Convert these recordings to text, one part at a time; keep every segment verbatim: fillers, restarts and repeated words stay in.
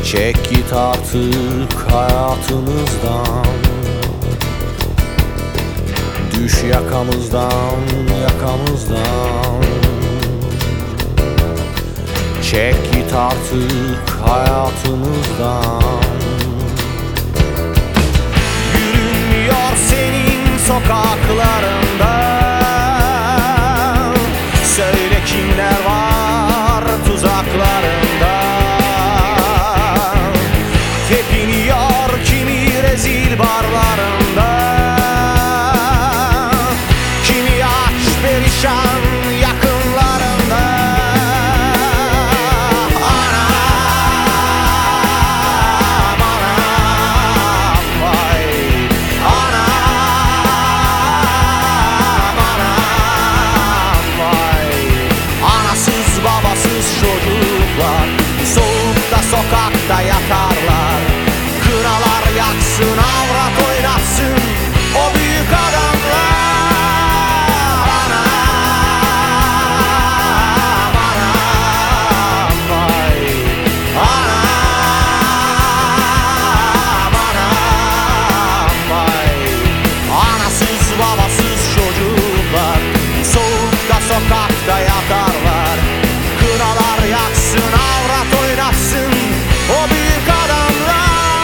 Çek git artık hayatımızdan. Düş yakamızdan, yakamızdan. Çek git artık hayatımızdan. Yürünmüyor senin sokaklarında. Söyle kimler var tuzaklarında. Tepiniyor kimi rezil barlarında. Kimi aç perişan yakınlarında. Anam, anam, vay. Anam, anam, vay. Anasız babasız çocuklar soğukta sokakta yatarlar. Kınalar yaksın, avrat oynatsın o büyük adamlar. Anam, anam, vay. Anam, anam, vay. Anasız babasız çocuklar soğukta sokakta yatarlar. Kınalar yaksın, avrat oynatsın o büyük adamlar.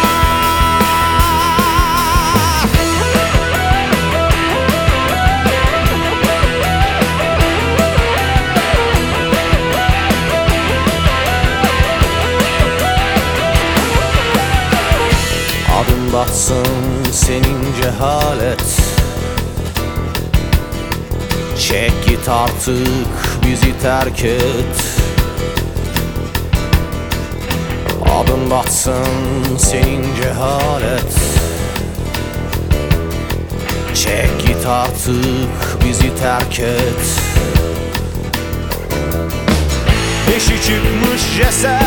Adın batsın senin cehalet. Çek git artık bizi terk et. Adın batsın senin cehalet. Çek git artık bizi terk et. Beşi çıkmış ceset